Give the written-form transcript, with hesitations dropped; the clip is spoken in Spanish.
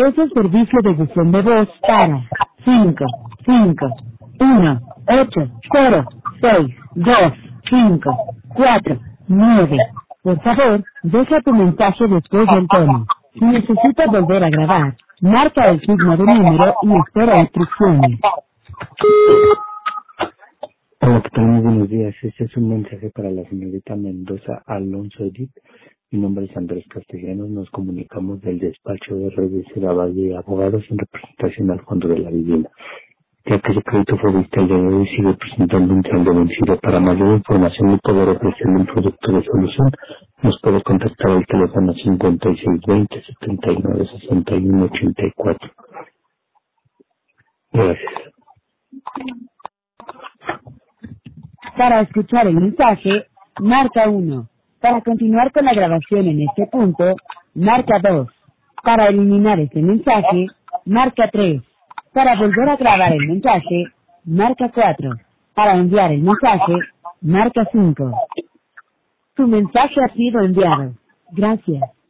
Es el servicio de buzón de voz para 5, 5, 1, 8, 0, 6, 2, 5, 4, 9. Por favor, deja tu mensaje después del tono. Si necesitas volver a grabar, marca el signo de número y espera instrucciones. Hola, ¿qué tal? Muy buenos días. Este es un mensaje para la señorita Mendoza Alonso Edith. Mi nombre es Andrés Castellanos. Nos comunicamos del despacho de Reyes Valle de Abogados en representación al Fondo de la Vivienda. Ya que el crédito fue visto el día de hoy, sigue presentando un saldo vencido. Para mayor información y poder ofrecerle un producto de solución, nos puede contactar al teléfono 5620 79 61 84. Gracias. Para escuchar el mensaje, marca 1. Para continuar con la grabación en este punto, marca 2. Para eliminar este mensaje, marca 3. Para volver a grabar el mensaje, marca 4. Para enviar el mensaje, marca 5. Tu mensaje ha sido enviado. Gracias.